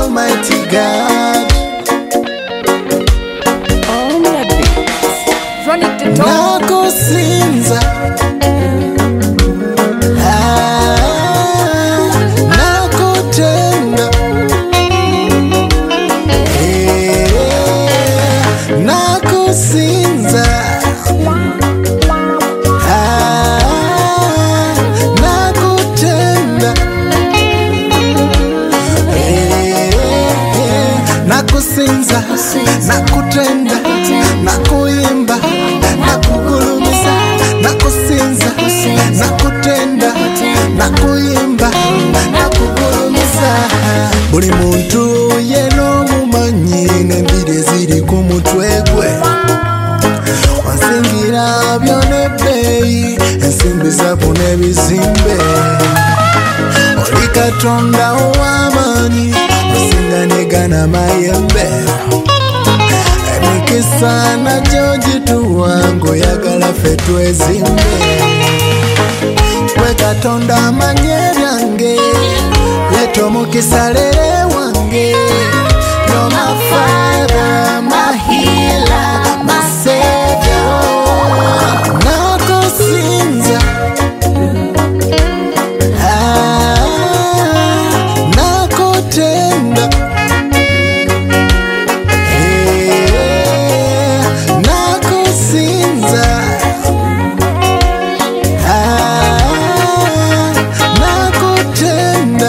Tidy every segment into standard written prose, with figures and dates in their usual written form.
Almighty God. On the beats. Run it to top. Nakusinza nakutenda nakusinza nakutenda nakusinza nakutenda nakuyimba nakugulumiza nakusinza nakutenda nakuyimba nakugulumiza buli muntu yeno mumanyi n'embiri ziri ku mutwe gwe wansingira byonebbeeyi ensimbi zavu n'ebizimbe oli katonda ow'amaanyi osinganigana mayembe emikisa nagyo gituwa ng'oyagala ffe twezimbe gwe katonda amanye ebyange leeta omukisa lere wange You're my father, my healer, my savior. Nakusinza nakutenda nakusinza nakutenda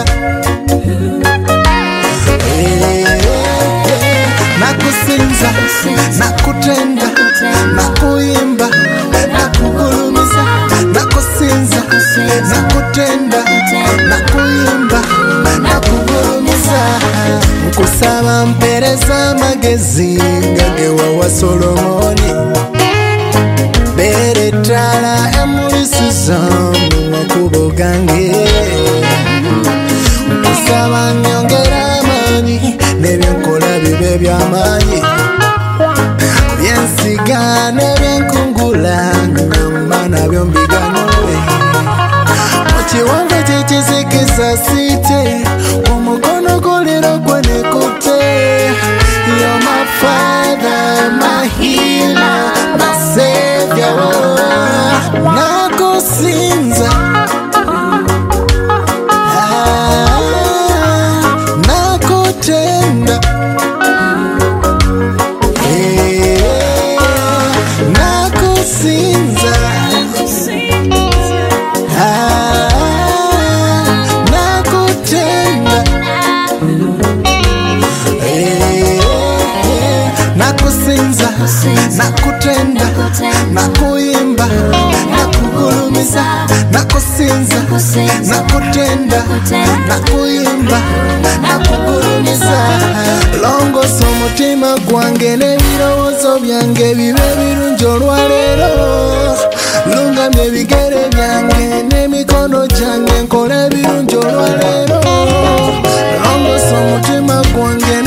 nakusinza nakutenda nakuyimba nakugulumiza nakusinza nakutenda nakuyimba nakugulumiza nkusaba mpereza amagezi gagewawa Solomoni beera ettala emulisiza mu makubo gange nkusaba nyongera amaanyi n'ebyenkola bibe by'amaanyi byensiga n'ebyenkungula ngamba nabyo mbiganule mu kiwonvu kyekizikiza siite omukono guliro gwe nekute You're my father, my healer, my savior. Nakusinza nakutenda nakusinza nakutenda nakusinza nakutenda nakuyimba nakugulumiza nakusinza nakutenda nakuyimba nakugulumiza longosa omutima gwange n'ebirowoozo byange bibe birungi olwaleero lungamya ebigere byange n'emikono gyange nkole ebirungi olwaleero longosa omutima gwange